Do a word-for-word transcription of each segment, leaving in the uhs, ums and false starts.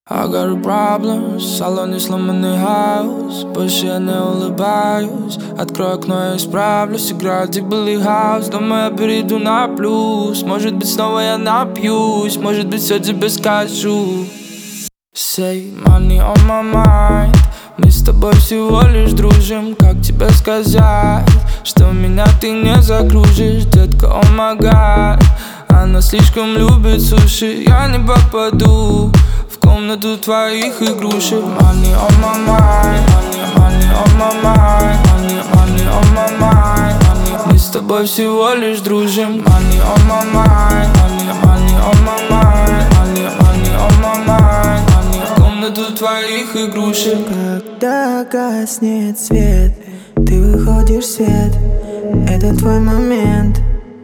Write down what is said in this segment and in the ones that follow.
I got a problem, в салоне сломанный хаус. Больше я не улыбаюсь. Открой окно, я исправлюсь. Играет дебилый хаус. Думаю, я перейду на плюс. Может быть, снова я напьюсь. Может быть, все тебе скажу. Say money on my mind. Мы с тобой всего лишь дружим. Как тебе сказать, что меня ты не закружишь? Детка, oh my god. Она слишком любит суши. Я не попаду в комнату твоих игрушек. Money on my mind. Money, money on my mind. Money, money on my mind. Money. Мы с тобой всего лишь дружим. Money on my mind. Money, money on my mind. Money, money on my mind. Money. В комнату твоих игрушек. Когда гаснет свет, ты выходишь в свет. Это твой момент.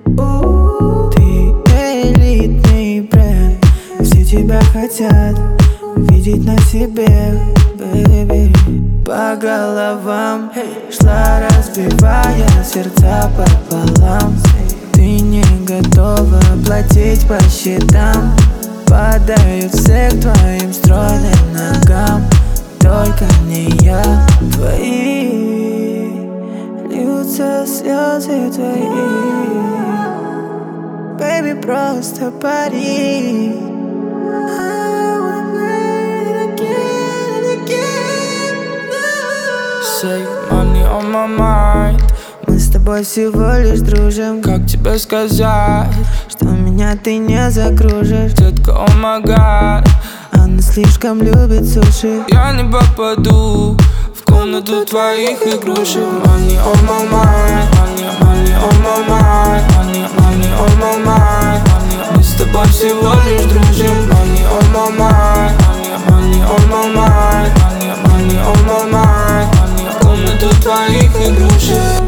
Ты элитный бренд. Все тебя хотят видеть на себе, baby. По головам шла, разбивая сердца пополам. Ты не готова платить по счетам. Падают все к твоим стройным ногам. Только не я. Твои льются слезы твои. Baby, просто пари. Say money on my mind. Мы с тобой всего лишь дружим. Как тебе сказать, что меня ты не закружишь? Детка, oh my god. Она слишком любит суши. Я не попаду в комнату твоих игрушек. Money on my mind. Money, money on my mind. Money, money on my mind. Money. Мы с тобой всего лишь дружим. Money on my mind. Money, money on my mind. Money, money on my mind. Money. В комнату твоих игрушек.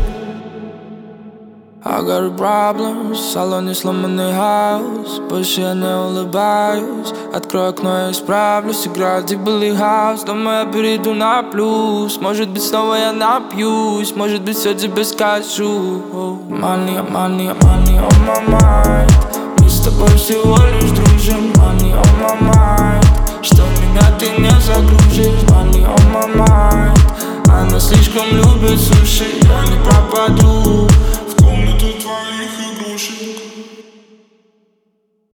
I got a problem, в салоне сломанный хаус. Больше я не улыбаюсь. Открой окно, я исправлюсь. Играет дебилый хаус. Думаю, я перейду на плюс. Может быть, снова я напьюсь. Может быть, все тебе скажу. Money, money, money on my mind. Мы с тобой всего лишь дружим. Money on my mind. Что меня ты не загружишь? Money on my mind. Она слишком любит суши. Я не пропаду